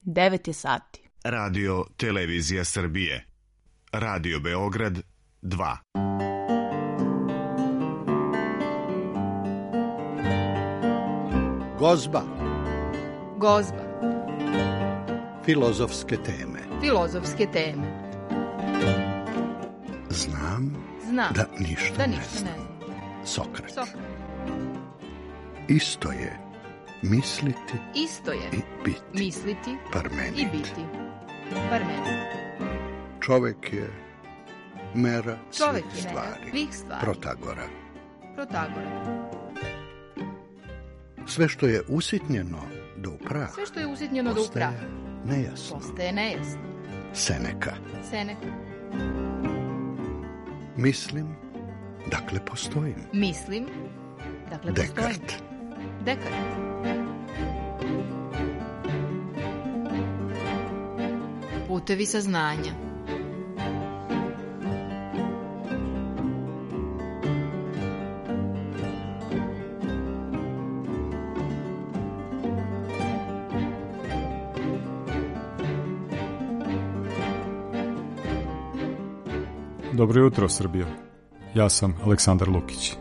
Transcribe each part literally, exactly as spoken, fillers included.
devet je sati. Radio Televizija Srbije. Radio Beograd dva. Gozba. Gozba. Filozofske teme. Filozofske teme. Znam, Znam da ništa, da ne, ništa znam. ne znam. Sokrat. Sokrat. Isto je misliti Isto je i biti. misliti Parmenid. i biti. Parmenid. Čovek je mera Čovek svih je mera stvari. svih stvari. Protagora. Protagora. Sve što je usitnjeno do upraha, Sve što je usitnjeno do upraha nejasno. postaje nejasno. Seneka. Seneka. Mislim, dakle postojim. Mislim, dakle postojim. Dekart. Dekart. Putevi saznanja. Dobro jutro, Srbija. Ja sam Aleksandar Lukić.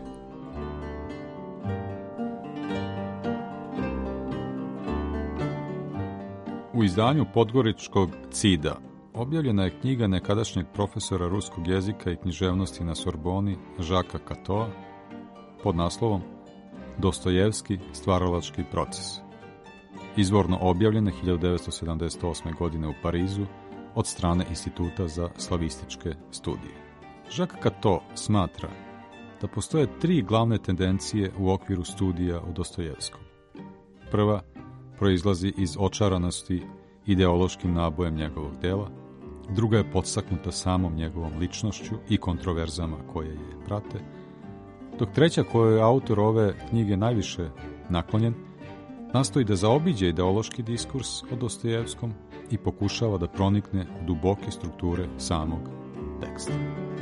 U izdanju Podgoričkog Cida objavljena je knjiga nekadašnjeg profesora ruskog jezika i književnosti na Sorboni Žaka Katoa pod naslovom Dostojevski stvaralački proces. Izvorno objavljena hiljadu devetsto sedamdeset osme. godine u Parizu od strane Instituta za slavističke studije. Jacques Cato smatra da postoje tri glavne tendencije u okviru studija o Dostojevskom. Prva proizlazi iz očaranosti ideološkim nabojem njegovog dela, druga je podstaknuta samom njegovom ličnošću i kontroverzama koje je prate, dok treća, kojoj je autor ove knjige najviše naklonjen, nastoji da zaobiđe ideološki diskurs o Dostojevskom i pokušava da pronikne u duboke strukture samog teksta.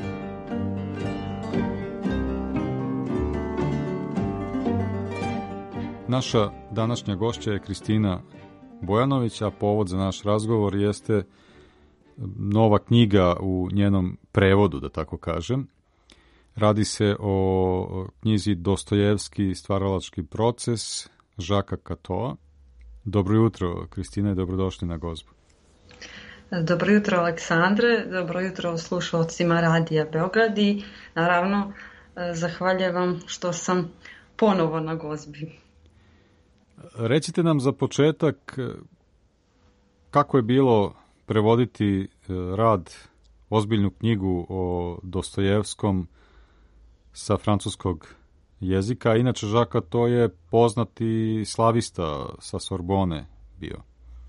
Naša današnja gošća je Kristina Bojanović, a povod za naš razgovor jeste nova knjiga u njenom prevodu, da tako kažem. Radi se o knjizi Dostojevski stvaralački proces Žaka Katoa. Dobro jutro, Kristina, i dobrodošli na Gozbu. Dobro jutro, Aleksandre, dobro jutro slušalcima Radija Beograd i naravno zahvaljujem vam što sam ponovo na Gozbi. Recite nam za početak kako je bilo prevoditi rad, ozbiljnu knjigu o Dostojevskom sa francuskog jezika. Inače, Žaka, to je poznati slavista sa Sorbone bio.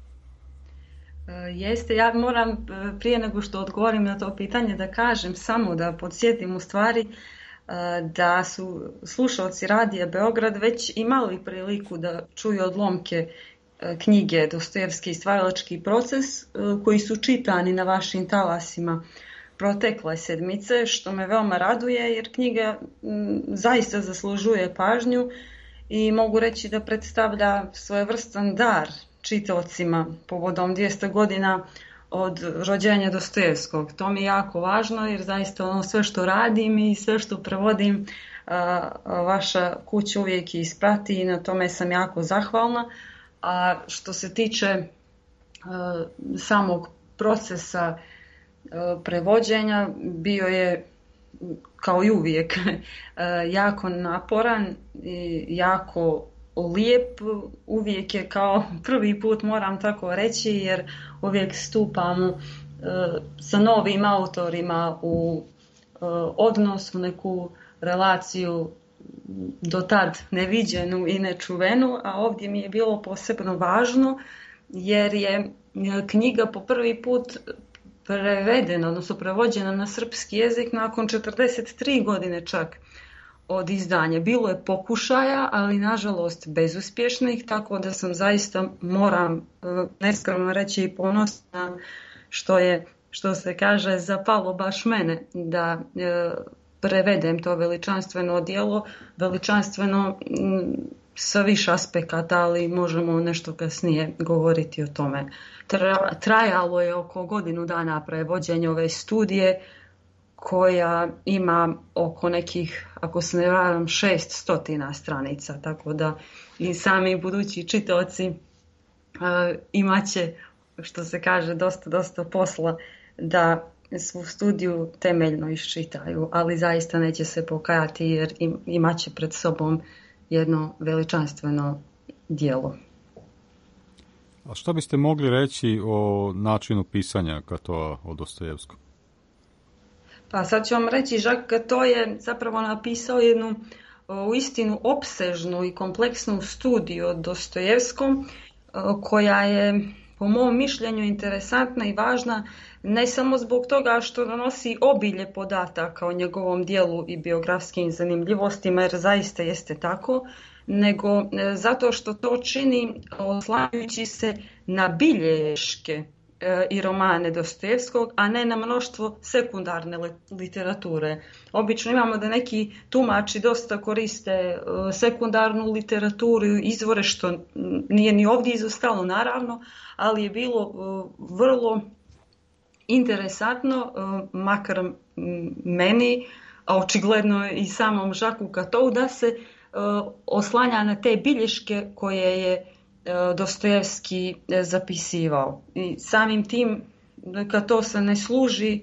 Jeste, ja moram prije nego što odgovorim na to pitanje da kažem samo da podsjetim u stvari da su slušalci Radija Beograd već imali priliku da čuju odlomke knjige Dostojevski stvaralački proces koji su čitani na vašim talasima protekle sedmice, što me veoma raduje jer knjiga zaista zaslužuje pažnju i mogu reći da predstavlja svojevrstan dar čitaocima povodom dvjesto godina od rođenja Dostojevskog. To mi je jako važno jer zaista ono sve što radim i sve što prevodim vaša kuća uvijek isprati i na tome sam jako zahvalna. A što se tiče samog procesa prevođenja, bio je kao i uvijek jako naporan i jako lijep. Uvijek je kao prvi put, moram tako reći, jer uvijek stupamo sa novim autorima u odnos, u neku relaciju do tad neviđenu i nečuvenu, a ovdje mi je bilo posebno važno jer je knjiga po prvi put prevedena, odnosno prevođena na srpski jezik nakon četrdeset tri godine čak od izdanja. Bilo je pokušaja, ali nažalost bezuspješnih, tako da sam zaista, moram neskromno reći, i ponosna što je, što se kaže, zapalo baš mene da e, prevedem to veličanstveno djelo, veličanstveno m, sa više aspekata, ali možemo nešto kasnije govoriti o tome. Tra- trajalo je oko godinu dana prevođenje ove studije, koja ima oko nekih, ako se ne varam, šest stotina stranica, tako da i sami budući čitaoci uh, imat će, što se kaže, dosta, dosta posla da svu studiju temeljno iščitaju, ali zaista neće se pokajati jer im, imat će pred sobom jedno veličanstveno djelo. A što biste mogli reći o načinu pisanja Catoa o Dostojevskom? Pa sad ću vam reći, Jacques Cateau je zapravo napisao jednu uistinu opsežnu i kompleksnu studiju o Dostojevskom, koja je po mom mišljenju interesantna i važna ne samo zbog toga što donosi obilje podataka o njegovom djelu i biografskim zanimljivostima, jer zaista jeste tako, nego zato što to čini oslanjajući se na bilješke i romane Dostojevskog, a ne na mnoštvo sekundarne literature. Obično imamo da neki tumači dosta koriste sekundarnu literaturu i izvore, što nije ni ovdje izostalo naravno, ali je bilo vrlo interesantno, makar meni, a očigledno i samom Jacquesu Cateau, da se oslanja na te bilješke koje je Dostojevski zapisivao. I samim tim, Cateau se ne služi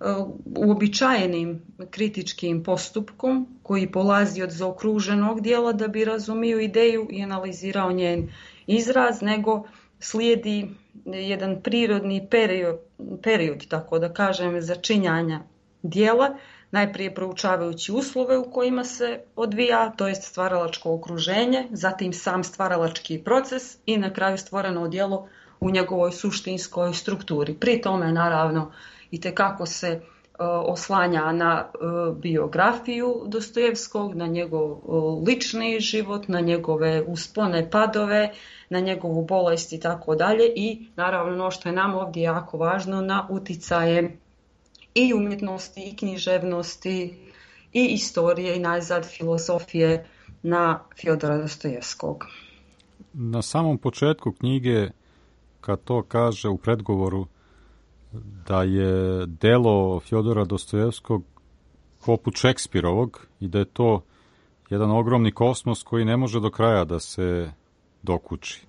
uobičajenim kritičkim postupkom koji polazi od zaokruženog dijela da bi razumio ideju i analizirao njen izraz, nego slijedi jedan prirodni period, period tako da kažem, začinjanja dijela, najprije proučavajući uslove u kojima se odvija, to jest stvaralačko okruženje, zatim sam stvaralački proces i na kraju stvoreno djelo u njegovoj suštinskoj strukturi. Pri tome, naravno, itekako se uh, oslanja na uh, biografiju Dostojevskog, na njegov uh, lični život, na njegove uspone, padove, na njegovu bolest i tako dalje i naravno ono što je nam ovdje jako važno, na uticaje i umjetnosti, i književnosti, i istorije, i najzad filozofije na Fjodora Dostojevskog. Na samom početku knjige, kad to kaže u predgovoru, da je delo Fjodora Dostojevskog poput Šekspirovog i da je to jedan ogromni kosmos koji ne može do kraja da se dokuči.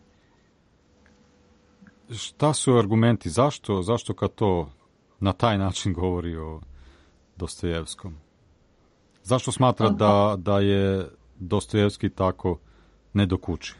Šta su argumenti? Zašto, zašto kad to na taj način govori o Dostojevskom? Zašto smatra da, da je Dostojevski tako nedokučiv?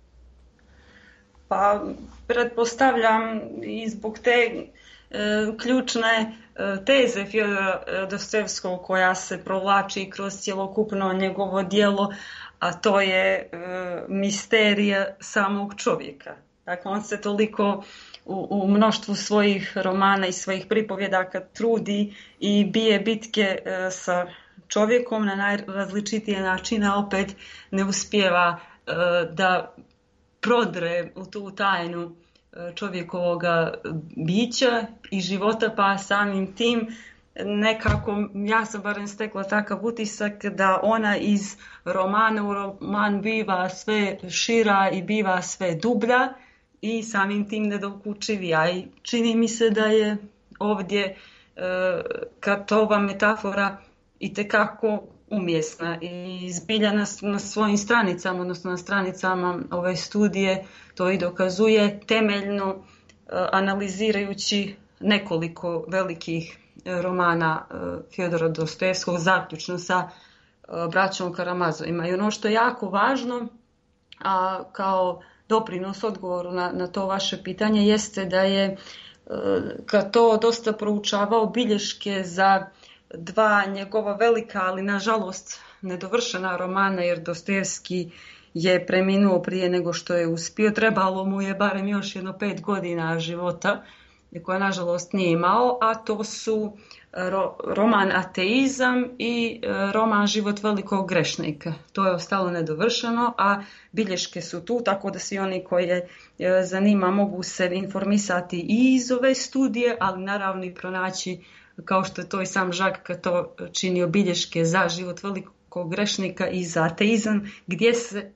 Pa, pretpostavljam i zbog te e, ključne e, teze Fjodora Dostojevskog koja se provlači kroz cjelokupno njegovo djelo, a to je e, misterija samog čovjeka. Dakle, on se toliko u, u mnoštvu svojih romana i svojih pripovjedaka trudi i bije bitke e, sa čovjekom na najrazličitije načine, a opet ne uspijeva e, da prodre u tu tajnu čovjekovoga bića i života, pa samim tim nekako, ja sam barem stekla takav utisak da ona iz romana u roman biva sve šira i biva sve dublja i samim tim nedokučivija. I čini mi se da je ovdje Catoova metafora itekako umjesna i zbilja na, na svojim stranicama, odnosno na stranicama ove studije to i dokazuje temeljno uh, analizirajući nekoliko velikih uh, romana uh, Fjodora Dostojevskog, zaključno sa uh, braćom Karamazovima. I ono što je jako važno, a kao doprinos odgovoru na, na to vaše pitanje, jeste da je uh, Cateau dosta proučavao bilješke za dva njegova velika, ali nažalost nedovršena romana, jer Dostojevski je preminuo prije nego što je uspio. Trebalo mu je barem još jedno pet godina života, koje nažalost nije imao, a to su ro, roman Ateizam i roman Život velikog grešnika. To je ostalo nedovršeno, a bilješke su tu, tako da svi oni koje zanima mogu se informisati i iz ove studije, ali naravno i pronaći, kao što je to i sam Jacques Cateau činio, bilješke za Život velikog grešnika i za Ateizam, gdje se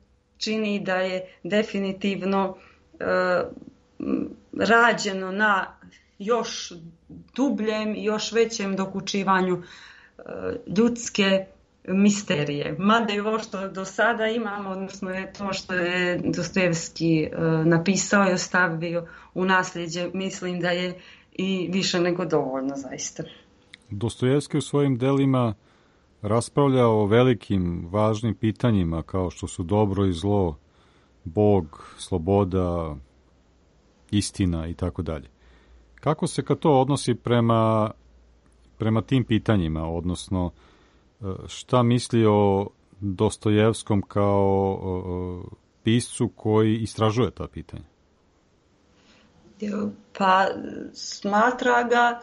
čini da je definitivno e, rađeno na još dubljem i još većem dokučivanju e, ljudske misterije. Mada i ovo što do sada imamo, odnosno je to što je Dostojevski e, napisao i ostavio u nasljeđe, mislim da je i više nego dovoljno zaista. Dostojevski u svojim delima raspravlja o velikim, važnim pitanjima kao što su dobro i zlo, Bog, sloboda, istina i tako dalje. Kako se kad to odnosi prema, prema tim pitanjima, odnosno šta misli o Dostojevskom kao o, piscu koji istražuje ta pitanja? Pa smatra ga,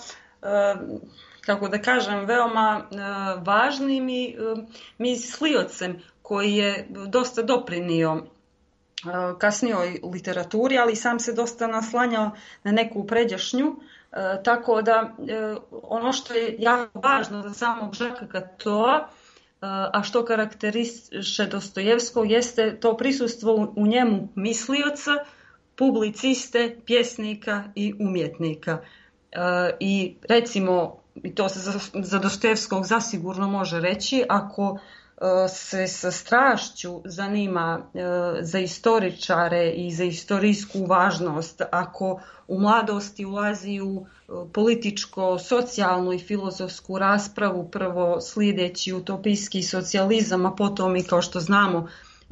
kako da kažem, veoma važnim i misliocem koji je dosta doprinio kasnijoj literaturi, ali sam se dosta naslanjao na neku pređašnju, tako da ono što je jako važno za samog Žaka Catoa, a što karakteriše Dostojevskog, jeste to prisustvo u njemu mislioca, publiciste, pjesnika i umjetnika. I recimo, i to se za Dostojevskog zasigurno može reći, ako se sa strašću zanima za istoričare i za istorijsku važnost, ako u mladosti ulazi u političko, socijalnu i filozofsku raspravu, prvo slijedeći utopijski socijalizam, a potom i, kao što znamo,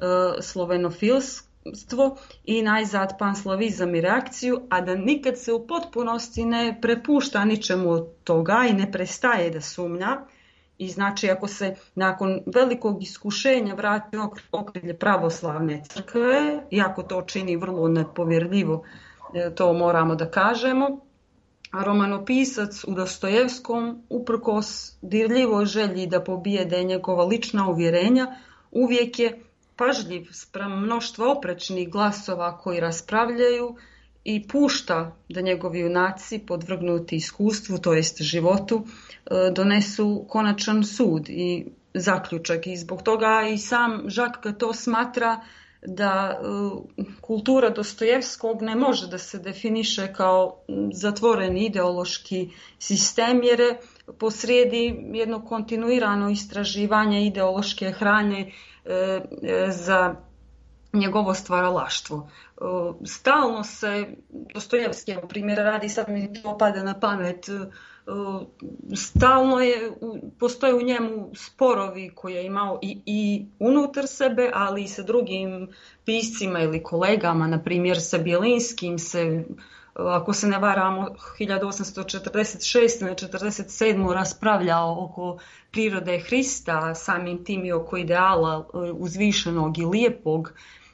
slovenofilstvo i najzad panslavizam i reakciju, a da nikad se u potpunosti ne prepušta ničemu od toga i ne prestaje da sumnja. I znači, ako se nakon velikog iskušenja vrati u okrilje pravoslavne crkve, iako to čini vrlo nepovjerljivo, to moramo da kažemo, a romanopisac u Dostojevskom, uprkos dirljivoj želji da pobijede njegova lična uvjerenja, uvijek je pažljiv spram mnoštva oprečnih glasova koji raspravljaju i pušta da njegovi junaci, podvrgnuti iskustvu, to jest životu, donesu konačan sud i zaključak. I zbog toga i sam Jacques Cato smatra da kultura Dostojevskog ne može da se definiše kao zatvoreni ideološki sistem, jer je posrijedi jedno kontinuirano istraživanje ideološke hrane za njegovo stvaralaštvo. Stalno se Dostojevski, primjera radi, sad mi to pada na pamet, stalno je, postoje u njemu sporovi koje je imao i, i unutar sebe, ali i sa drugim piscima ili kolegama, na primjer sa Bjelinskim se, ako se ne varamo, hiljadu osamsto četrdeset šeste na četrdeset sedmu raspravljao oko prirode Hrista, samim tim i oko ideala uzvišenog i lijepog.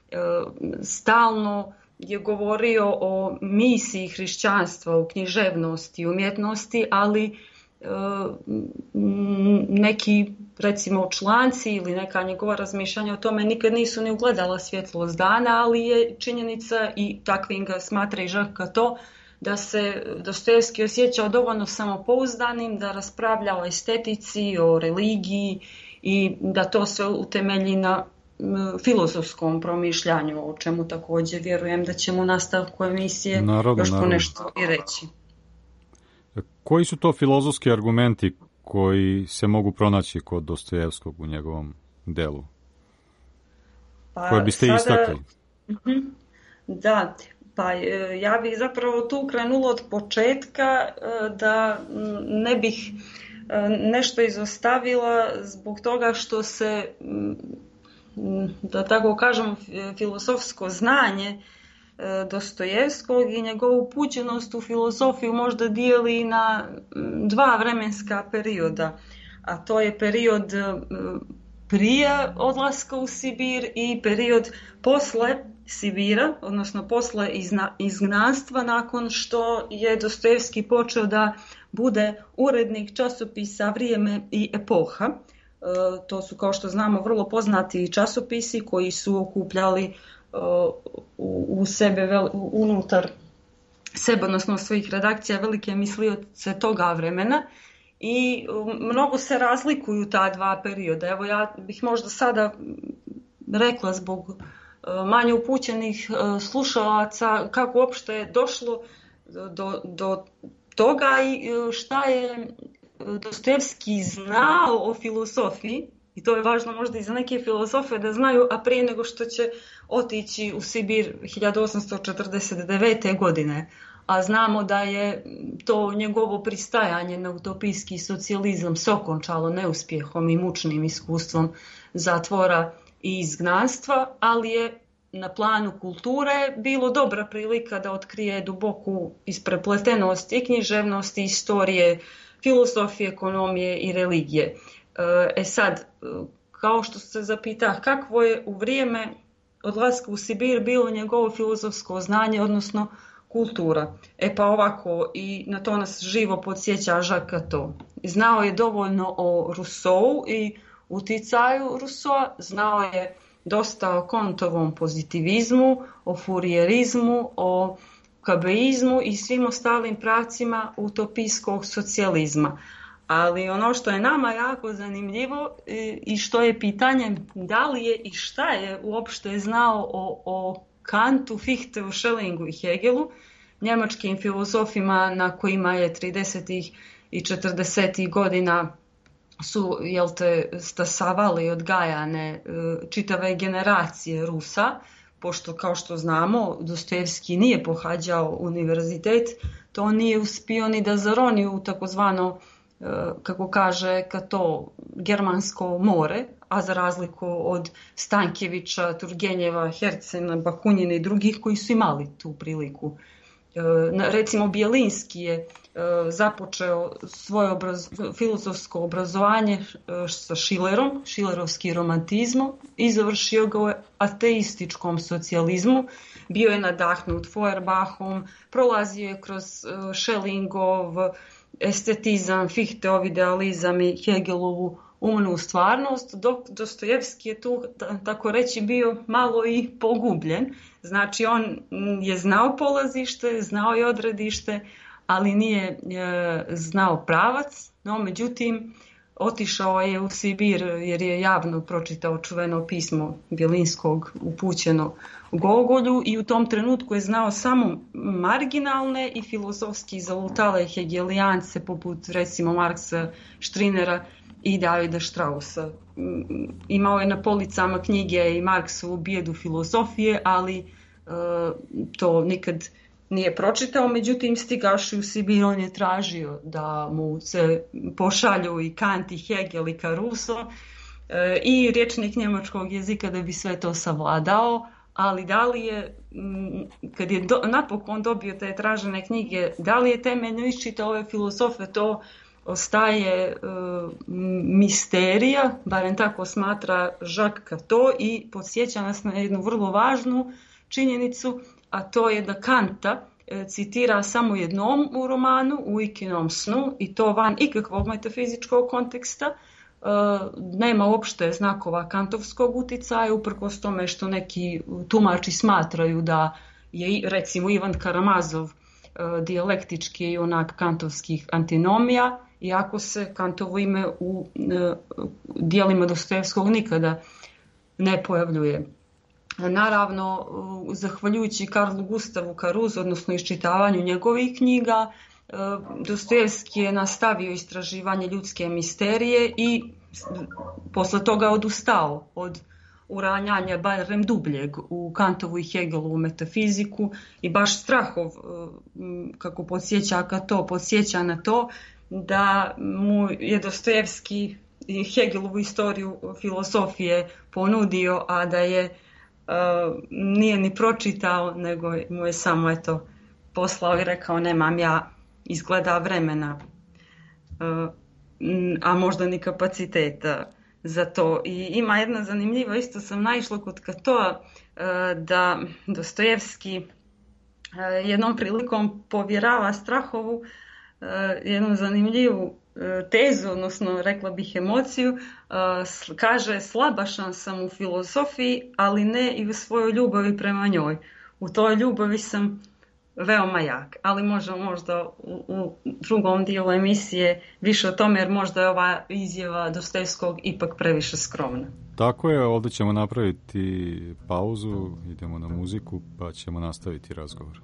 Stalno je govorio o misiji hrišćanstva u književnosti i umjetnosti, ali e, neki, recimo, članci ili neka njegova razmišljanja o tome nikad nisu ni ugledala svjetlost dana, ali je činjenica, i takvim ga smatra i Jacques Cato, da se Dostojevski osjećao dovoljno samopouzdanim da raspravlja o estetici, o religiji i da to sve utemelji na filozofskom promišljanju, o čemu također vjerujem da ćemo u nastavku emisije naravno, još po nešto i reći. Koji su to filozofski argumenti koji se mogu pronaći kod Dostojevskog u njegovom delu? Pa, koje biste sada istakli? Da, pa ja bih zapravo tu krenula od početka, da ne bih nešto izostavila zbog toga što se, da tako kažem, filozofsko znanje Dostojevskog i njegovu upućenost u filozofiju možda dijeli na dva vremenska perioda, a to je period prije odlaska u Sibir i period posle Sibira, odnosno posle izgnanstva, nakon što je Dostojevski počeo da bude urednik časopisa Vrijeme i Epoha. To su, kao što znamo, vrlo poznati časopisi koji su okupljali u sebe, unutar sebe, odnosno svojih redakcija, velike mislioce toga vremena, i mnogo se razlikuju ta dva perioda. Evo, ja bih možda sada rekla zbog manje upućenih slušalaca kako uopšte je došlo do, do toga i šta je Dostojevski znao o filozofiji. I to je važno možda i za neke filozofe da znaju, a prije nego što će otići u Sibir hiljadu osamsto četrdeset devete. godine. A znamo da je to njegovo pristajanje na utopijski socijalizam se okončalo neuspjehom i mučnim iskustvom zatvora i izgnanstva, ali je na planu kulture bilo dobra prilika da otkrije duboku isprepletenost i književnosti, istorije, filosofije, ekonomije i religije. E sad, kao što se zapita kakvo je u vrijeme odlaska u Sibir bilo njegovo filozofsko znanje, odnosno kultura. E pa ovako, i na to nas živo podsjeća Jacques Cato. Znao je dovoljno o Rousseau i uticaju Rousseau, znao je dosta o Comtovom pozitivizmu, o furijerizmu, o kabeizmu i svim ostalim pravcima utopijskog socijalizma. Ali ono što je nama jako zanimljivo i što je pitanje da li je i šta je uopšte znao o, o Kantu, Fichteu, Schellingu i Hegelu, njemačkim filozofima na kojima je tridesetih i četrdesetih godina su, jel te, stasavali odgajane čitave generacije Rusa, pošto kao što znamo Dostojevski nije pohađao univerzitet, to nije uspio ni da zaroni u takozvano, kako kaže Cato, germansko more, a za razliku od Stankevića, Turgenjeva, Hercena, Bakunjina i drugih koji su imali tu priliku. Recimo Bjelinski je započeo svoje obraz, filozofsko obrazovanje sa Schillerom, Schillerovski romantizmom i završio ga u ateističkom socijalizmu. Bio je nadahnut Feuerbachom, prolazio je kroz Schellingov estetizam, Fichteov idealizam i Hegelovu umnu stvarnost, dok Dostojevski je tu, tako reći, bio malo i pogubljen. Znači on je znao polazište, znao je odredište, ali nije e, znao pravac, no međutim otišao je u Sibir jer je javno pročitao čuveno pismo Bjelinskog upućeno Gogolju i u tom trenutku je znao samo marginalne i filozofski zalutale hegelijance poput recimo Marksa, Štrinera i Davida Straussa. Imao je na policama knjige i Marksovu bijedu filozofije, ali e, to nikad nije pročitao, međutim stigavši u Sibir on je tražio da mu se pošalju i Kant i Hegel i Caruso e, i rječnik njemačkog jezika da bi sve to savladao, ali da li je, kad je do, napokon dobio te tražene knjige, da li je temeljno iščitao ove filozofe, to ostaje e, misterija, barem tako smatra Jacques Cato i podsjeća nas na jednu vrlo važnu činjenicu, a to je da Kanta e, citira samo jednom u romanu, u Ikinom snu, i to van ikakvog metafizičkog konteksta. E, nema uopšte znakova kantovskog uticaja, uprkos tome što neki tumači smatraju da je recimo Ivan Karamazov e, dijalektički junak kantovskih antinomija, iako se Kantovo ime u e, dijelima Dostojevskog nikada ne pojavljuje. Naravno, zahvaljujući Karlu Gustavu Carusu, odnosno iščitavanju njegovih knjiga, Dostojevski je nastavio istraživanje ljudske misterije i posle toga odustao od uranjanja barem dubljeg u Kantovu i Hegelovu metafiziku i baš Strahov, kako podsjeća Cato, podsjeća na to da mu je Dostojevski Hegelovu istoriju filozofije ponudio, a da je Uh, nije ni pročitao, nego mu je samo eto poslao i rekao nemam ja izgleda vremena, uh, a možda ni kapaciteta za to. I ima jedna zanimljiva, isto sam naišla kod Catoa, uh, da Dostojevski uh, jednom prilikom povjerava Strahovu uh, jednu zanimljivu tezu, odnosno rekla bih emociju, kaže slabašan sam u filozofiji, ali ne i u svojoj ljubavi prema njoj. U toj ljubavi sam veoma jak, ali možda, možda u, u drugom dijelu emisije više o tome, jer možda je ova izjava Dostojevskog ipak previše skromna. Tako je, ovdje ćemo napraviti pauzu, idemo na muziku, pa ćemo nastaviti razgovor.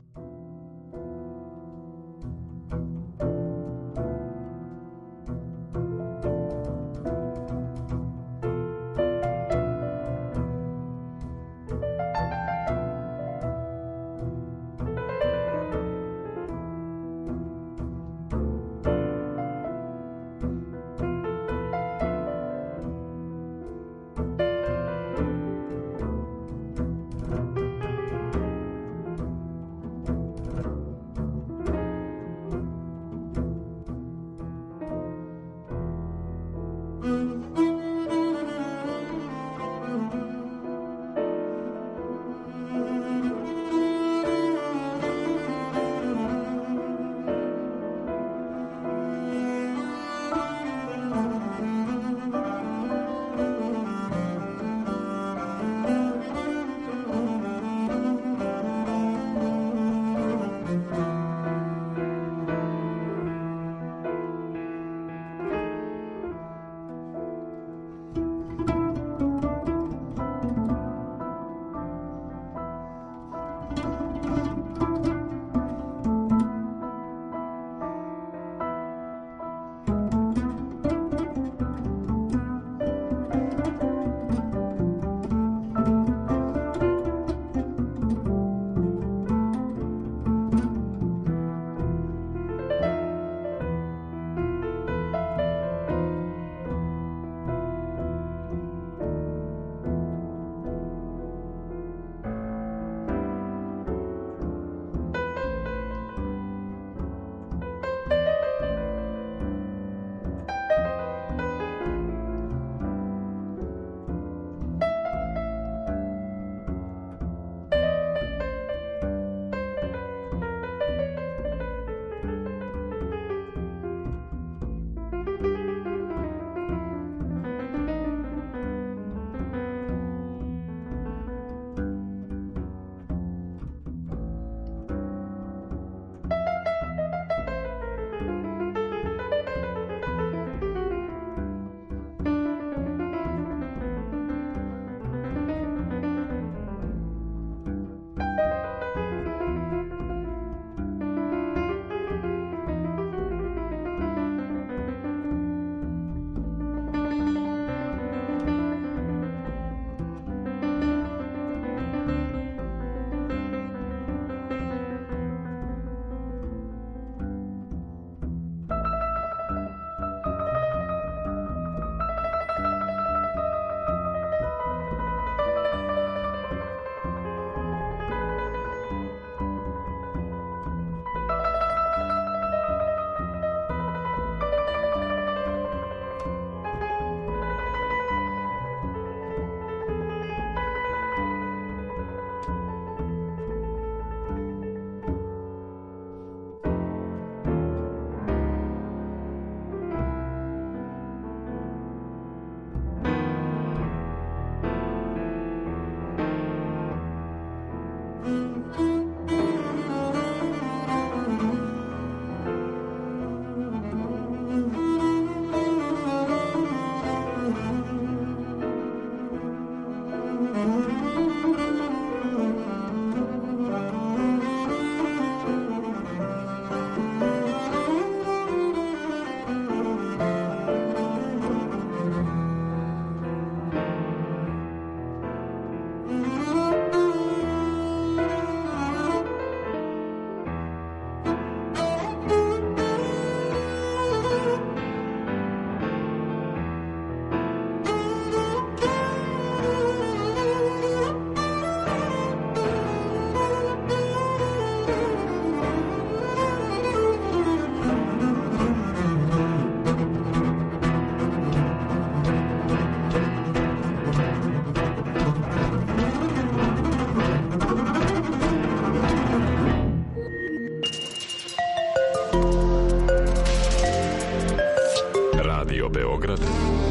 Beograd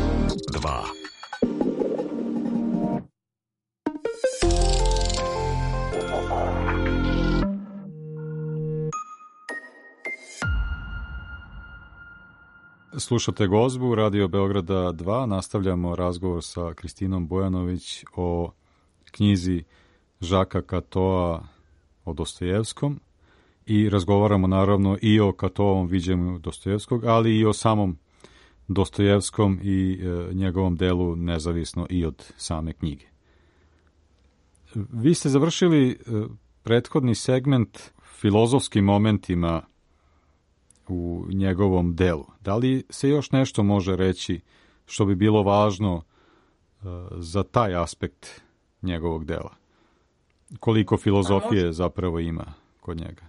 dva. Slušate Gozbu, Radio Beograda dva. Nastavljamo razgovor sa Kristinom Bojanović o knjizi Žaka Katoa o Dostojevskom i razgovaramo naravno i o Katovom viđenju Dostojevskog, ali i o samom Dostojevskom i e, njegovom delu nezavisno i od same knjige. Vi ste završili e, prethodni segment filozofskim momentima u njegovom delu. Da li se još nešto može reći što bi bilo važno uh, za taj aspekt njegovog dela? Koliko filozofije zapravo ima kod njega?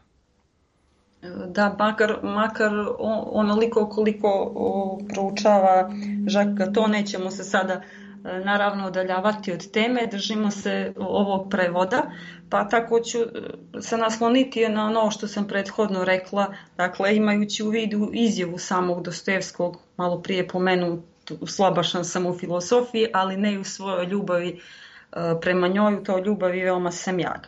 Da, makar, makar onoliko koliko o, proučava Žaka, to nećemo se sada naravno odaljavati od teme, držimo se ovog prevoda, pa tako ću se nasloniti na ono što sam prethodno rekla, dakle imajući u vidu izjavu samog Dostojevskog, malo prije pomenutu, slabašan sam u filozofiji, ali ne i u svojoj ljubavi prema njoj, u toj ljubavi veoma sam jak.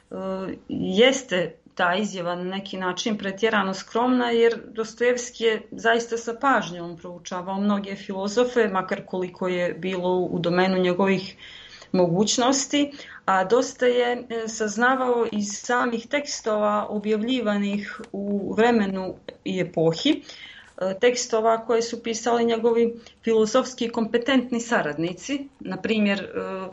Jeste ta izjava na neki način pretjerano skromna, jer Dostojevski je zaista sa pažnjom proučavao mnoge filozofe, makar koliko je bilo u domenu njegovih mogućnosti, a dosta je saznavao iz samih tekstova objavljivanih u vremenu i epohi, tekstova koje su pisali njegovi filozofski kompetentni saradnici, na primjer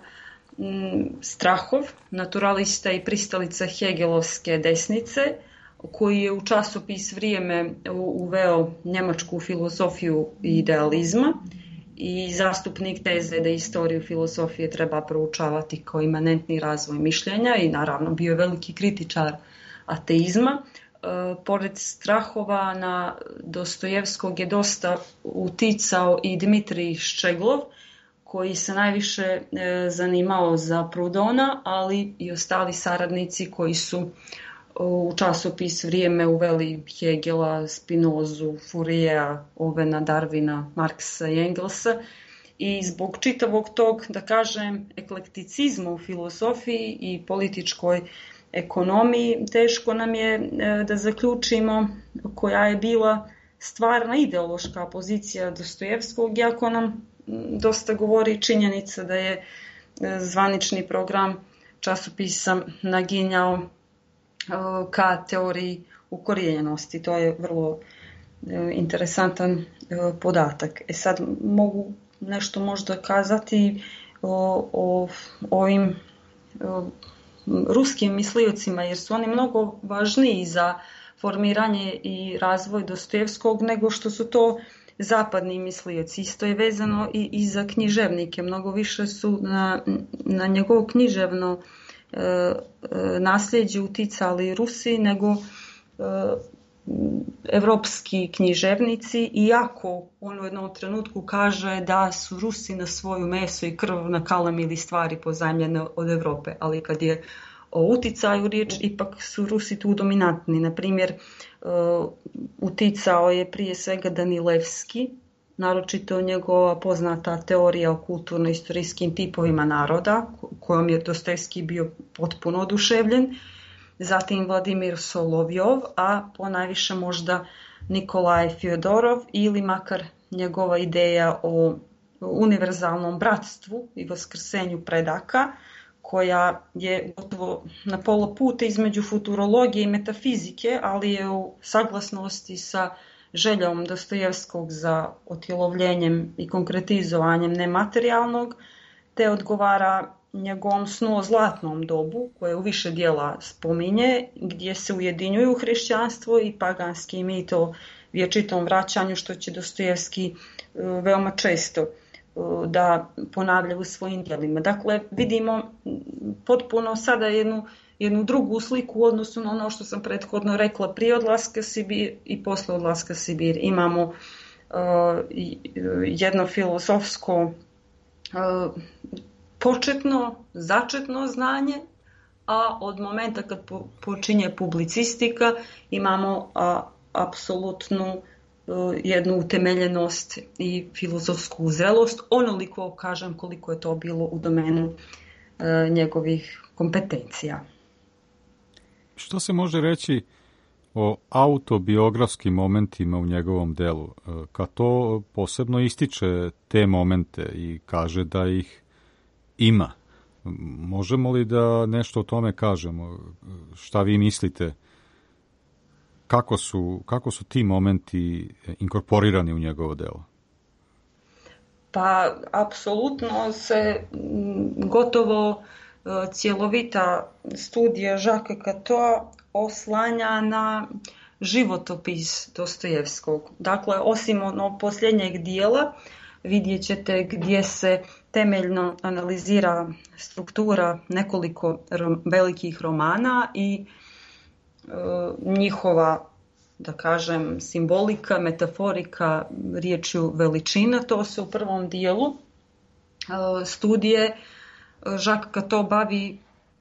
Strahov, naturalista i pristalica hegelovske desnice, koji je u časopis Vrijeme uveo njemačku filozofiju i idealizma i zastupnik teze da istoriju filozofije treba proučavati kao imanentni razvoj mišljenja i naravno bio je veliki kritičar ateizma. Pored Strahova na Dostojevskog je dosta uticao i Dmitrij Ščeglov, koji se najviše zanimao za Proudhona, ali i ostali saradnici koji su u časopis Vrijeme uveli Hegela, Spinozu, Fouriera, Ovena, Darwina, Marksa i Engelsa. I zbog čitavog tog, da kažem, eklekticizma u filozofiji i političkoj ekonomiji, teško nam je da zaključimo koja je bila stvarna ideološka pozicija Dostojevskog, iako nam dosta govori činjenica da je zvanični program časopisa naginjao ka teoriji ukorijenjenosti. To je vrlo interesantan podatak. E sad mogu nešto možda kazati o, o ovim o, ruskim misliocima, jer su oni mnogo važniji za formiranje i razvoj Dostojevskog nego što su to zapadni mislioci. Isto je vezano i, i za književnike. Mnogo više su na, na njegovo književno e, e, nasljeđe uticali Rusi nego e, evropski književnici, iako on u jednom trenutku kaže da su Rusi na svoju meso i krv nakalamili stvari pozajmljene od Evrope, ali kad je o uticaju riječ, ipak su Rusi tu dominantni. Na primjer, uh, uticao je prije svega Danilevski, naročito njegova poznata teorija o kulturno-istorijskim tipovima naroda, kojom je Dostojevski bio potpuno oduševljen. Zatim Vladimir Solovjov, a ponajviše možda Nikolaj Fjodorov ili makar njegova ideja o univerzalnom bratstvu i vaskrsenju predaka, koja je gotovo na pola puta između futurologije i metafizike, ali je u saglasnosti sa željom Dostojevskog za otjelovljenjem i konkretizovanjem nematerijalnog, te odgovara njegovom snu o zlatnom dobu, koje u više dijela spominje, gdje se ujedinjuju hrišćanstvo i paganski mit o vječitom vraćanju, što će Dostojevski veoma često da ponavlja u svojim djelima. Dakle, vidimo potpuno sada jednu, jednu drugu sliku u odnosu na ono što sam prethodno rekla prije odlaska Sibir i posle odlaska Sibir. Imamo uh, jedno filozofsko uh, početno, začetno znanje, a od momenta kad po, počinje publicistika imamo a, apsolutnu jednu utemeljenost i filozofsku zrelost, onoliko kažem koliko je to bilo u domenu e, njegovih kompetencija. Što se može reći o autobiografskim momentima u njegovom delu. Kato posebno ističe te momente i kaže da ih ima. Možemo li da nešto o tome kažemo? Šta vi mislite? Kako su, kako su ti momenti inkorporirani u njegovo delo? Pa, apsolutno se gotovo cjelovita studija Jacquesa Catoa oslanja na životopis Dostojevskog. Dakle, osim onog posljednjeg dijela, vidjet ćete gdje se temeljno analizira struktura nekoliko rom, velikih romana i e, njihova, da kažem, simbolika, metaforika, riječju veličina. To se u prvom dijelu e, studije Jacques Cato bavi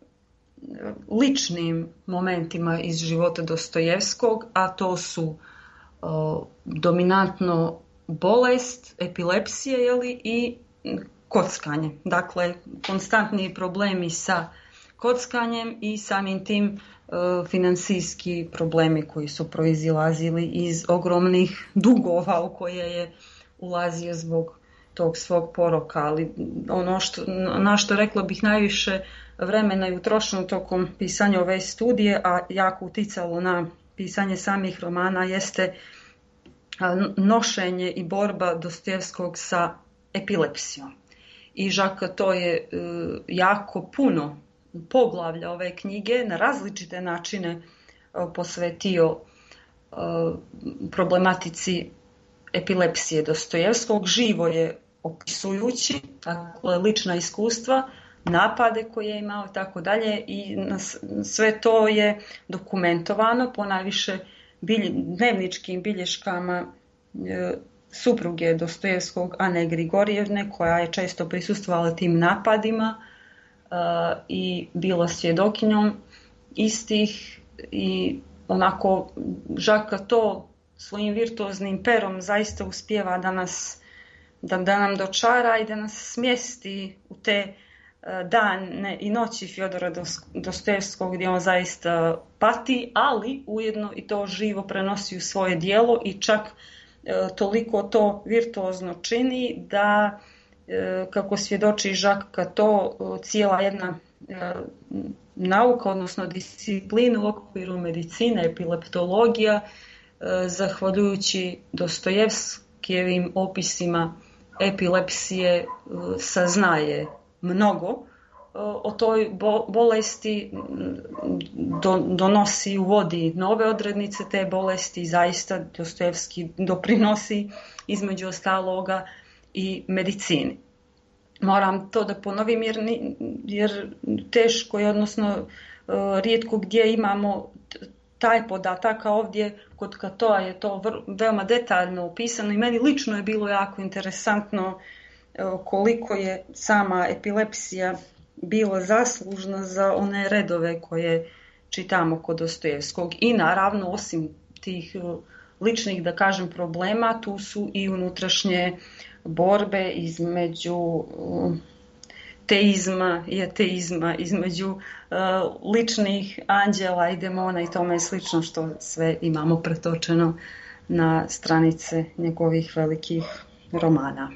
ličnim momentima iz života Dostojevskog, a to su uh, dominantno bolest, epilepsija, jeli, i kockanje. Dakle, konstantni problemi sa kockanjem i samim tim uh, financijski problemi koji su proizilazili iz ogromnih dugova u koje je ulazio zbog tog svog poroka. Ali ono što, na što rekla bih najviše vremena je utrošeno tokom pisanja ove studije, a jako uticalo na pisanje samih romana, jeste nošenje i borba Dostojevskog sa epilepsijom. I Jacques Cato je jako puno poglavlja ove knjige na različite načine posvetio problematici epilepsije Dostojevskog, živo je opisujući, dakle, lična iskustva, napade koje je imao i tako dalje, i sve to je dokumentovano po najviše bilje, dnevničkim bilješkama e, supruge Dostojevskog, Ane Grigorijevne, koja je često prisustvovala tim napadima e, i bila svjedokinjom istih, i onako Jacques Cato svojim virtuoznim perom zaista uspijeva da nas da, da nam dočara i da nas smjesti u te dane i noći Fjodora Dostojevskog gdje on zaista pati, ali ujedno i to živo prenosi u svoje djelo i čak e, toliko to virtuozno čini da, e, kako svjedoči Jacques Cato, cijela jedna e, nauka, odnosno disciplina u okviru medicine, epileptologija, e, zahvaljujući Dostojevskijevim opisima epilepsije e, saznaje mnogo o toj bolesti, donosi, uvodi nove odrednice te bolesti i zaista Dostojevski doprinosi između ostaloga i medicini. Moram to da ponovim jer, jer teško je, odnosno rijetko gdje imamo taj podatak, a ovdje kod Catoa je to veoma detaljno opisano i meni lično je bilo jako interesantno koliko je sama epilepsija bila zaslužna za one redove koje čitamo kod Dostojevskog. I naravno, osim tih ličnih, da kažem, problema, tu su i unutrašnje borbe između teizma i ateizma, između uh, ličnih anđela i demona i tome je slično što sve imamo pretočeno na stranice njegovih velikih romana.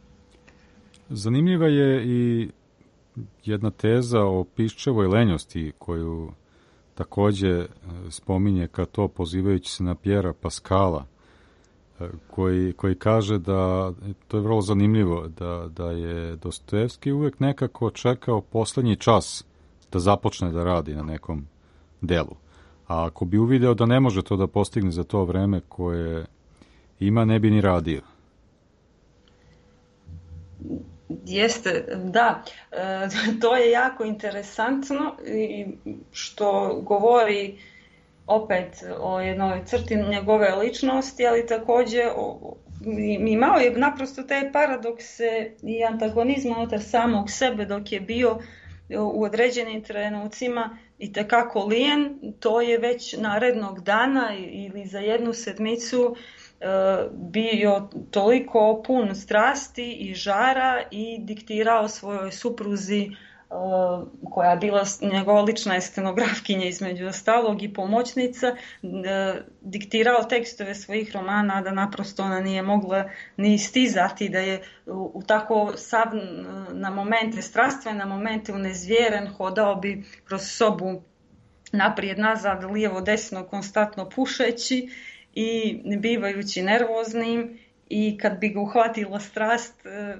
Zanimljiva je i jedna teza o piščevoj lenjosti koju također spominje Cato pozivajući se na Pjera Pascala, koji, koji kaže da, to je vrlo zanimljivo, da, da je Dostojevski uvijek nekako čekao posljednji čas da započne da radi na nekom delu. A ako bi uvideo da ne može to da postigne za to vreme koje ima, ne bi ni radio. Jeste, da, e, to je jako interesantno i što govori opet o jednoj crti njegove ličnosti, ali također o, imao je naprosto te paradokse i antagonizma unutar samog sebe dok je bio u određenim trenucima i tekako lijen. To je već narednog dana ili za jednu sedmicu bio toliko pun strasti i žara i diktirao svojoj supruzi koja je bila njegova lična stenografkinja između ostalog i pomoćnica, diktirao tekstove svojih romana, da naprosto ona nije mogla ni stizati, da je u tako sav na momente strastven, na momente unezvjeren, hodao bi kroz sobu naprijed, nazad, lijevo, desno, konstantno pušeći i bivajući nervoznim, i kad bi ga uhvatila strast,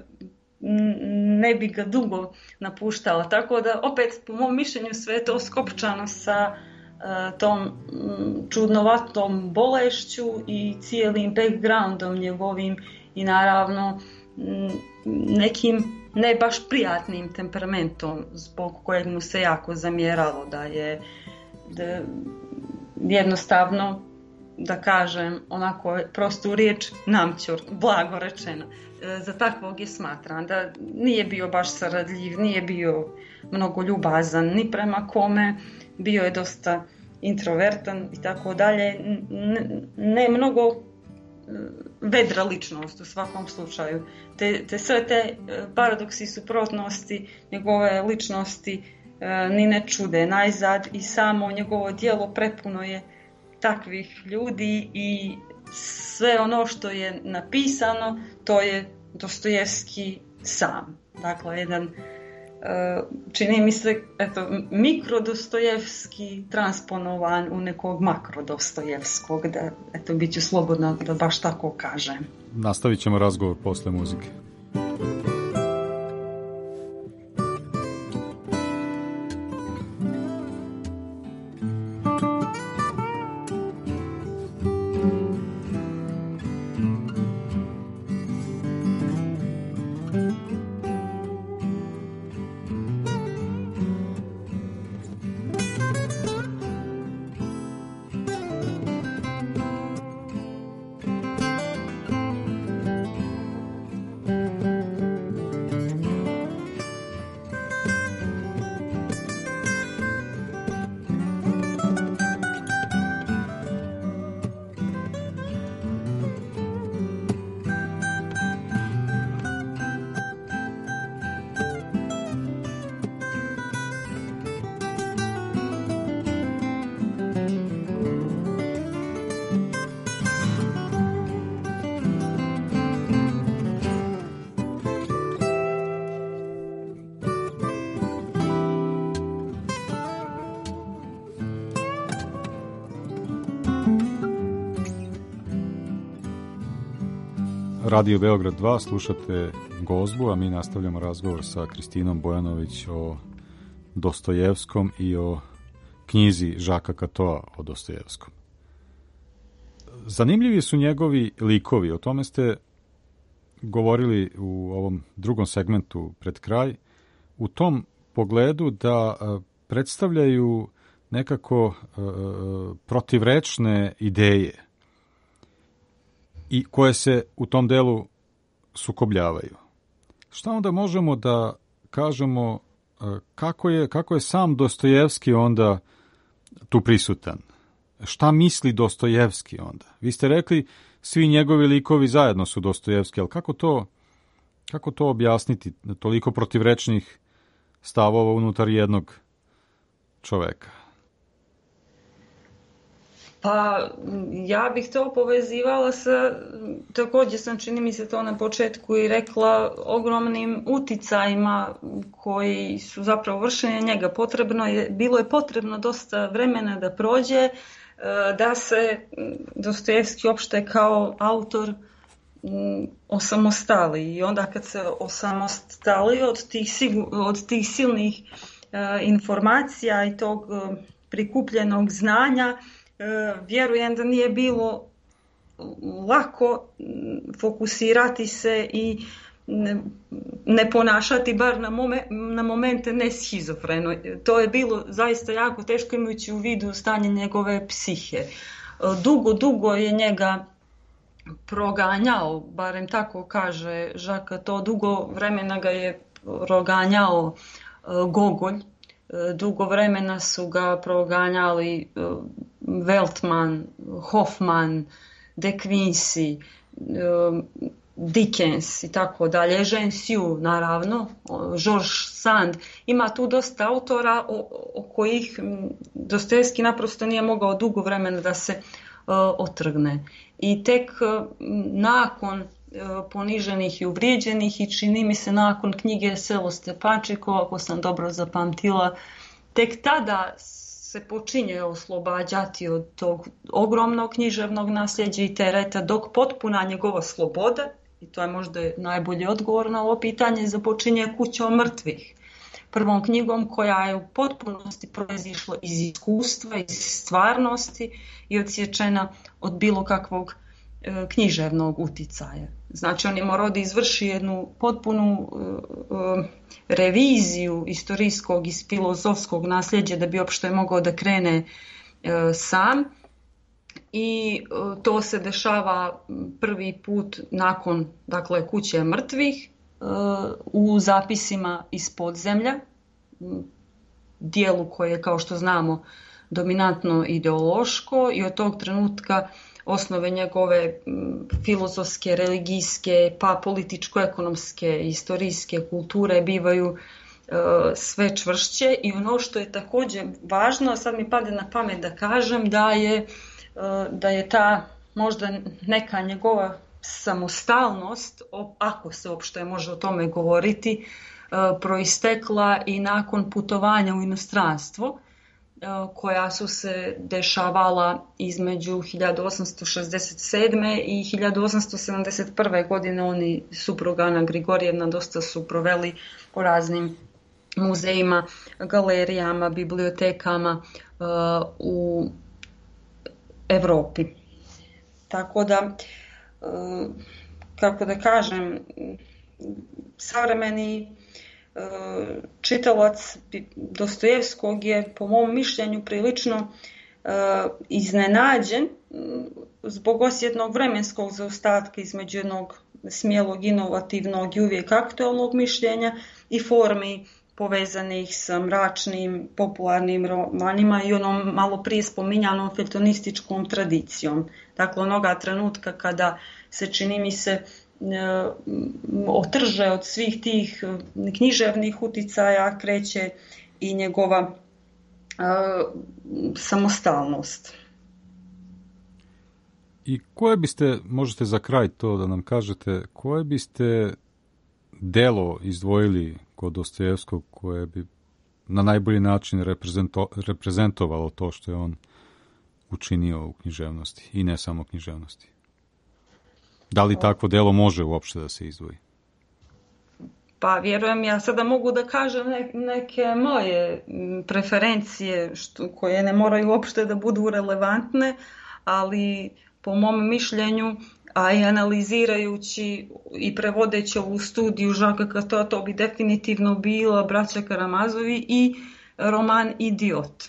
ne bi ga dugo napuštala. Tako da, opet, po mom mišljenju, sve je to skopčano sa uh, tom čudnovatom bolešću i cijelim backgroundom njegovim i naravno nekim ne baš prijatnim temperamentom zbog kojeg mu se jako zamjeralo da je da jednostavno, da kažem, onako prostu riječ namćor, blago rečeno. Za takvog je smatran da nije bio baš saradljiv, nije bio mnogo ljubazan ni prema kome, bio je dosta introvertan i tako dalje. Ne mnogo vedra ličnost u svakom slučaju. Te, te sve te paradoksi i suprotnosti njegove ličnosti ni ne čude. Najzad i samo njegovo djelo prepuno je takvih ljudi i sve ono što je napisano, to je Dostojevski sam. Dakle, jedan, čini mi se, eto, mikro Dostojevski transponovan u nekog makro Dostojevskog, da, eto, bit ću slobodna da baš tako kažem. Nastavit ćemo razgovor posle muzike. Radio Beograd dva, slušate Gozbu, a mi nastavljamo razgovor sa Kristinom Bojanović o Dostojevskom i o knjizi Žaka Katoa o Dostojevskom. Zanimljivi su njegovi likovi, o tome ste govorili u ovom drugom segmentu pred kraj, u tom pogledu da predstavljaju nekako protivrečne ideje i koje se u tom delu sukobljavaju. Šta onda možemo da kažemo kako je, kako je sam Dostojevski onda tu prisutan? Šta misli Dostojevski onda? Vi ste rekli svi njegovi likovi zajedno su Dostojevski, ali kako to, kako to objasniti? Toliko protivrečnih stavova unutar jednog čoveka. Pa ja bih to povezivala sa, također sam, čini mi se to na početku i rekla, ogromnim uticajima koji su zapravo vršenje njega. Potrebno je, bilo je potrebno dosta vremena da prođe, da se Dostojevski uopšte kao autor osamostali. I onda kad se osamostali od tih, od tih silnih informacija i tog prikupljenog znanja, vjerujem da nije bilo lako fokusirati se i ne ponašati bar na, momen, na momente ne schizofreno. To je bilo zaista jako teško imajući u vidu stanje njegove psihe. Dugo, dugo je njega proganjao, barem tako kaže Žaka, to dugo vremena ga je proganjao Gogolj. Dugo vremena su ga proganjali Veltman, Hoffman, De Quincey. Dickens i tako dalje, Eugene Sue naravno, George Sand, ima tu dosta autora o, o kojih Dostojevski naprosto nije mogao dugo vremena da se uh, otrgne. I tek uh, nakon uh, poniženih i uvrijeđenih i čini mi se nakon knjige Selo Stepančiko, ako sam dobro zapamtila, tek tada se počinje oslobađati od tog ogromnog književnog nasljeđa i tereta, dok potpuna njegova sloboda, i to je možda najbolji odgovor na ovo pitanje, započinje Kućom mrtvih. Prvom knjigom koja je u potpunosti proizišla iz iskustva, iz stvarnosti i odsječena od bilo kakvog e, književnog uticaja. Znači on je morao da izvrši jednu potpunu e, reviziju istorijskog i filozofskog nasljeđa da bi uopšte mogao da krene e, sam. I e, to se dešava prvi put nakon, dakle, Kuće mrtvih, e, u zapisima iz podzemlja, dijelu koje je, kao što znamo, dominantno ideološko, i od tog trenutka osnove njegove filozofske, religijske, pa političko-ekonomske, istorijske kulture bivaju e, sve čvršće. I ono što je također važno, sad mi pade na pamet da kažem, da je, e, da je ta možda neka njegova samostalnost, ako se uopšte može o tome govoriti, e, proistekla i nakon putovanja u inostranstvo, koja su se dešavala između hiljadu osamsto šezdeset sedme i hiljadu osamsto sedamdeset prve. godine. Oni, supruga Ana Grigorjevna, dosta su proveli po raznim muzejima, galerijama, bibliotekama uh, u Europi. Tako da, uh, kako da kažem, savremeni čitalac Dostojevskog je, po mom mišljenju, prilično uh, iznenađen zbog osjetnog vremenskog zaostatka između jednog smijelog, inovativnog i uvijek aktualnog mišljenja i formi povezanih sa mračnim, popularnim romanima i onom malo prije spominjanom feljtonističkom tradicijom. Dakle, onoga trenutka kada se, čini mi se, otrže od svih tih književnih uticaja, kreće i njegova uh, samostalnost. I koje biste, možete za kraj to da nam kažete, koje biste delo izdvojili kod Dostojevskog koje bi na najbolji način reprezento, reprezentovalo to što je on učinio u književnosti i ne samo književnosti? Da li takvo delo može uopšte da se izdvoji? Pa vjerujem, ja sada mogu da kažem neke moje preferencije što, koje ne moraju uopšte da budu relevantne, ali po mom mišljenju, a i analizirajući i prevodeći ovu studiju Žaka Katoa, to bi definitivno bila Braća Karamazovi i roman Idiot.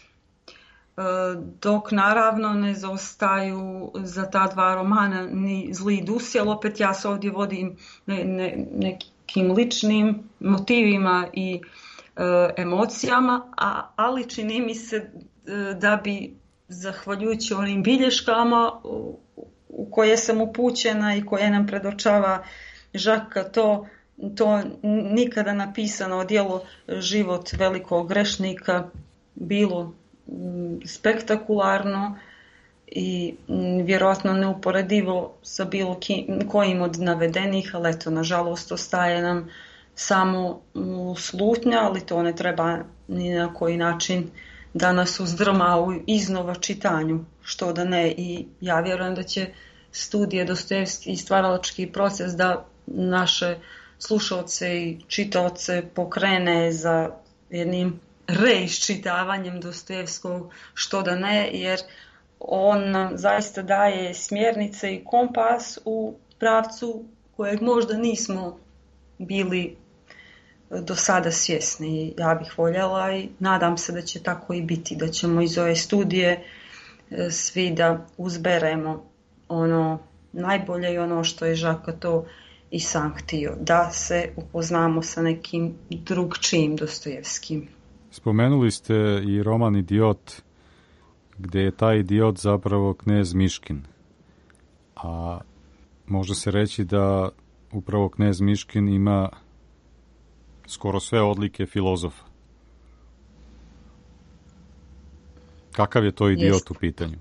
Dok naravno ne zaostaju za ta dva romana ni Zli Dusi, ali opet ja se ovdje vodim ne, ne, nekim ličnim motivima i e, emocijama, a, ali čini mi se e, da bi, zahvaljujući onim bilješkama u, u koje sam upućena i koje nam predočava Jacques Cateau, to nikada napisano djelo Život velikog grešnika bilo spektakularno i vjerojatno neuporedivo sa bilo kojim od navedenih, ali eto, nažalost, ostaje nam samo slutnja, ali to ne treba ni na koji način da nas uzdrma u iznova čitanju, što da ne. I ja vjerujem da će studije Dostojevski i stvaralački proces da naše slušalce i čitaoce pokrene za jednim reiščitavanjem Dostojevskog, što da ne, jer on nam zaista daje smjernice i kompas u pravcu kojeg možda nismo bili do sada svjesni. Ja bih voljela i nadam se da će tako i biti, da ćemo iz ove studije svi da uzberemo ono najbolje i ono što je Jacques Cateau i sam htio, da se upoznamo sa nekim drugčijim Dostojevskim. Spomenuli ste i roman Idiot, gdje je taj idiot zapravo knez Miškin. A može se reći da upravo knez Miškin ima skoro sve odlike filozofa. Kakav je to idiot u pitanju?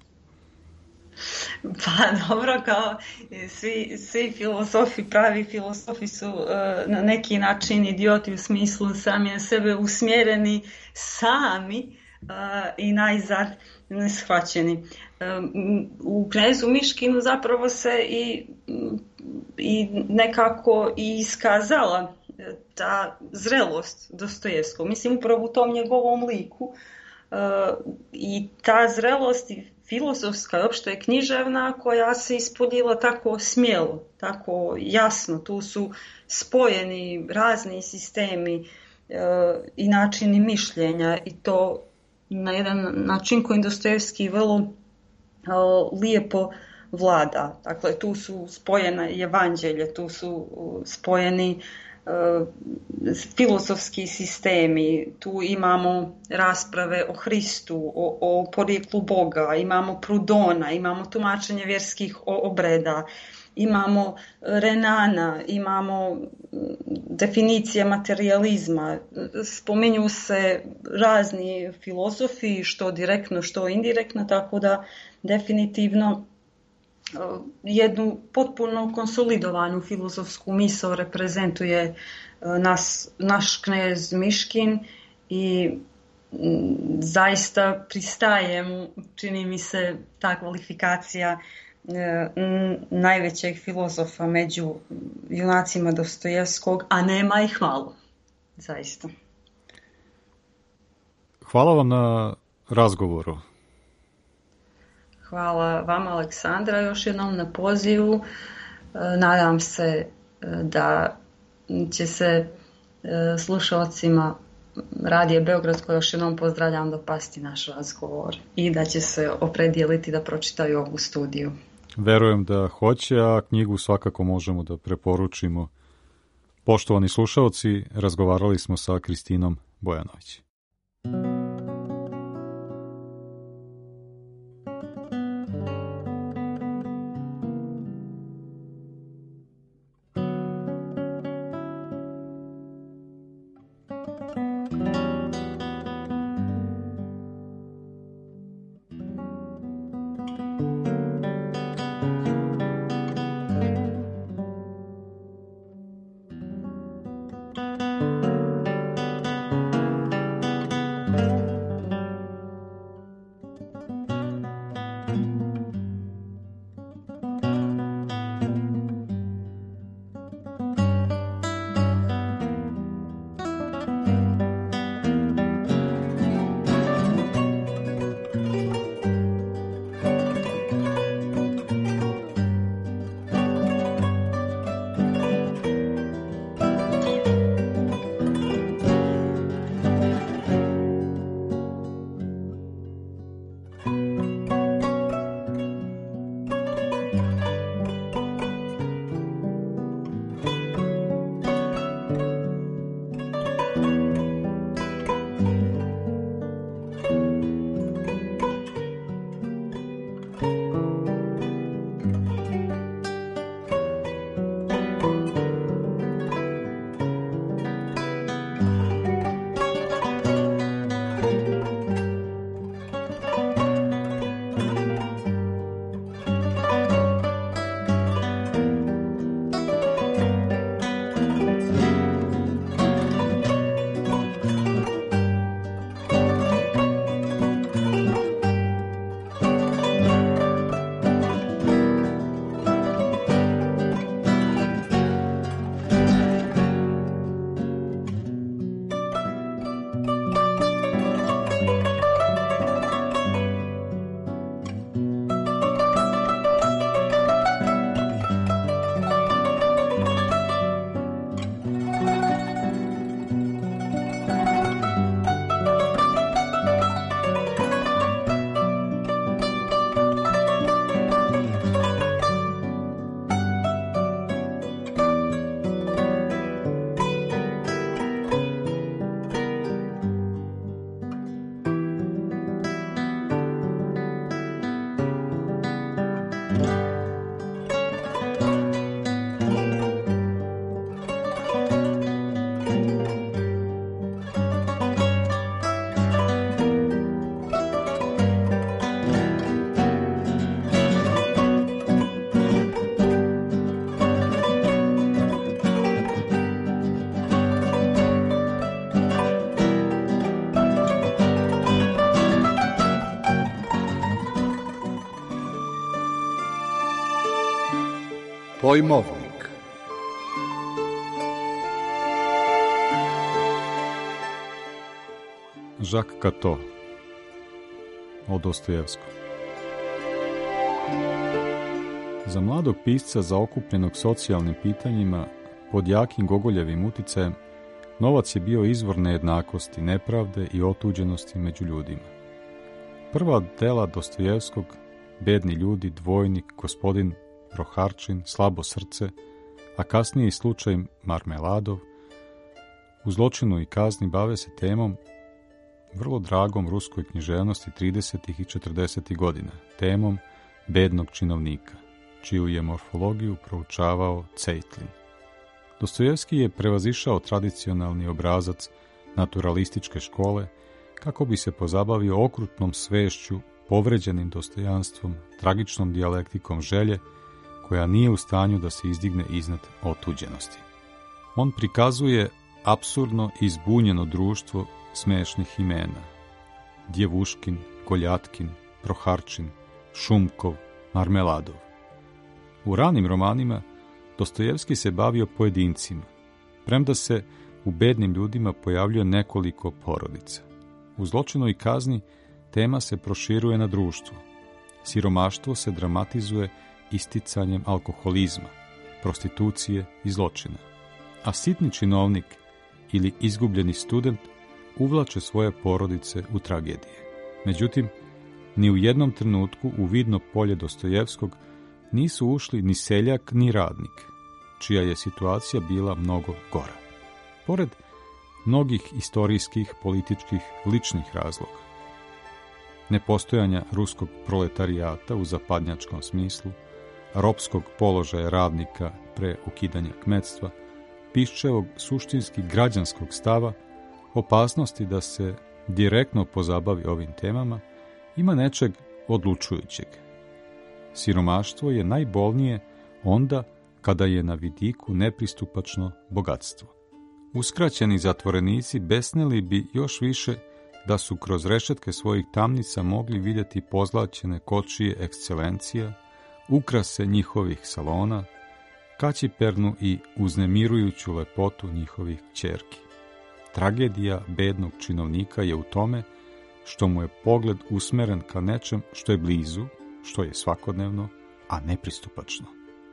Pa dobro, kao svi, svi filozofi, pravi filozofi su uh, na neki način idioti u smislu sami na sebe usmjereni, sami uh, i najzad neshvaćeni. Um, u knezu Miškinu zapravo se i, i nekako i iskazala ta zrelost Dostojevskog. Mislim, upravo u tom njegovom liku. Uh, I ta zrelost i filozofska, uopšte je književna, koja se ispunila tako smjelo, tako jasno. Tu su spojeni razni sistemi uh, i načini mišljenja i to na jedan način koji Dostojevski vrlo uh, lijepo vlada. Dakle, tu su spojena evanđelje, tu su uh, spojeni Uh, filozofski sistemi, tu imamo rasprave o Hristu, o, o porijeklu Boga, imamo Prudona, imamo tumačenje vjerskih obreda, imamo Renana, imamo definicije materijalizma, spominju se razni filozofi, što direktno, što indirektno, tako da definitivno jednu potpuno konsolidovanu filozofsku misao reprezentuje nas, naš knez Miškin i zaista pristajem, čini mi se ta kvalifikacija najvećeg filozofa među junacima Dostojevskog, a nema ih malo, zaista. Hvala vam na razgovoru. Hvala vama, Aleksandra, još jednom na pozivu. Nadam se da će se slušalcima Radija Beograd, koji još jednom pozdravljam, dopasti naš razgovor i da će se opredijeliti da pročitaju ovu studiju. Verujem da hoće, a knjigu svakako možemo da preporučimo. Poštovani slušalci, razgovarali smo sa Kristinom Bojanović. Pojmovnik. Jacques Cato o Dostojevskom. Za mladog pisca zaokupljenog socijalnim pitanjima pod jakim Gogoljevim uticajem, novac je bio izvor nejednakosti, nepravde i otuđenosti među ljudima. Prva dela Dostojevskog, Bedni ljudi, Dvojnik, Gospodin Proharčin, Slabo srce, a kasnije i slučaj Marmeladov, u Zločinu i kazni bave se temom vrlo dragom ruskoj književnosti tridesetih i četrdesetih godina, temom bednog činovnika, čiju je morfologiju proučavao Cejtlin. Dostojevski je prevazišao tradicionalni obrazac naturalističke škole kako bi se pozabavio okrutnom svešću, povređenim dostojanstvom, tragičnom dijalektikom želje koja nije u stanju da se izdigne iznad otuđenosti. On prikazuje apsurdno i zbunjeno društvo smešnih imena: Djevuškin, Goljatkin, Proharčin, Šumkov, Marmeladov. U ranim romanima Dostojevski se bavio pojedincima, premda se u Bednim ljudima pojavljuje nekoliko porodica. U Zločinu i kazni tema se proširuje na društvo. Siromaštvo se dramatizuje isticanjem alkoholizma, prostitucije i zločina. A sitni činovnik ili izgubljeni student uvlače svoje porodice u tragedije. Međutim, ni u jednom trenutku u vidno polje Dostojevskog nisu ušli ni seljak ni radnik, čija je situacija bila mnogo gora. Pored mnogih istorijskih, političkih, ličnih razloga, nepostojanja ruskog proletarijata u zapadnjačkom smislu, ropskog položaja radnika pre ukidanja kmetstva, Piščevog suštinski građanskog stava, opasnosti da se direktno pozabavi ovim temama, ima nečeg odlučujućeg. Siromaštvo je najbolnije onda kada je na vidiku nepristupačno bogatstvo. Uskraćeni zatvorenici besneli bi još više da su kroz rešetke svojih tamnica mogli vidjeti pozlaćene kočije ekscelencija, ukrase njihovih salona, kaćipernu i uznemirujuću lepotu njihovih kćerki. Tragedija bednog činovnika je u tome što mu je pogled usmeren ka nečem što je blizu, što je svakodnevno, a nepristupačno.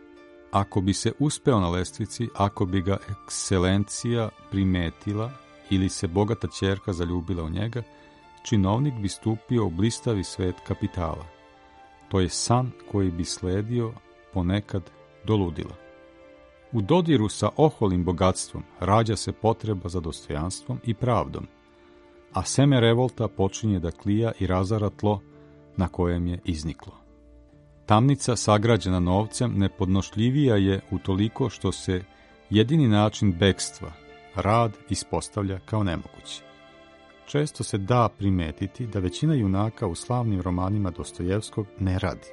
Ako bi se uspeo na lestvici, ako bi ga ekscelencija primetila ili se bogata ćerka zaljubila u njega, činovnik bi stupio u blistavi svet kapitala. To je san koji bi sledio ponekad do ludila. U dodiru sa oholim bogatstvom rađa se potreba za dostojanstvom i pravdom, a seme revolta počinje da klija i razara tlo na kojem je izniklo. Tamnica sagrađena novcem nepodnošljivija je utoliko što se jedini način bekstva, rad, ispostavlja kao nemogući. Često se da primetiti da većina junaka u slavnim romanima Dostojevskog ne radi.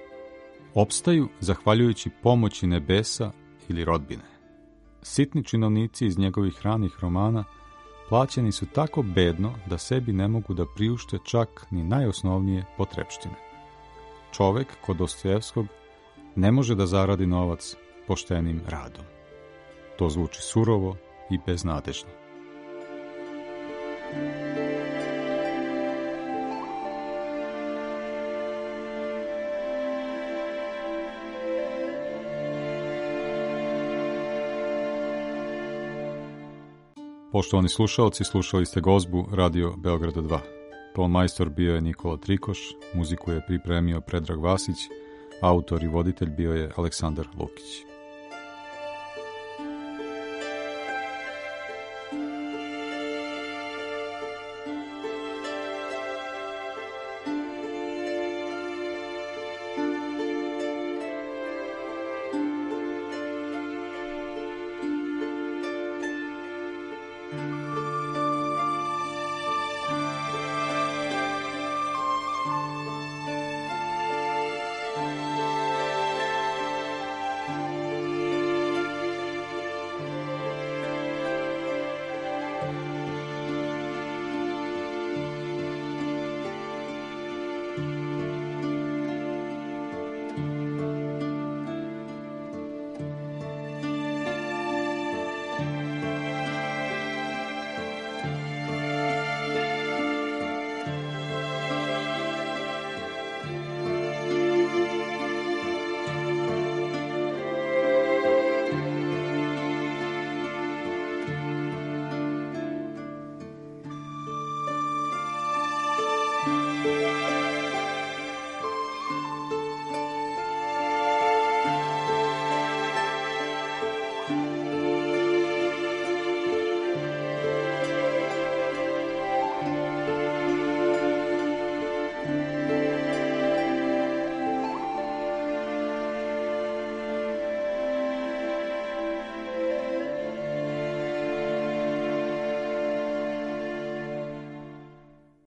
Opstaju zahvaljujući pomoći nebesa ili rodbine. Sitni činovnici iz njegovih ranih romana plaćeni su tako bedno da sebi ne mogu da priušte čak ni najosnovnije potrepštine. Čovek kod Dostojevskog ne može da zaradi novac poštenim radom. To zvuči surovo i beznadežno. Poštovani slušalci, slušali ste gozbu Radio Beograda dva. Tonmajstor bio je Nikola Trikoš, muziku je pripremio Predrag Vasić, autor i voditelj bio je Aleksandar Lukić.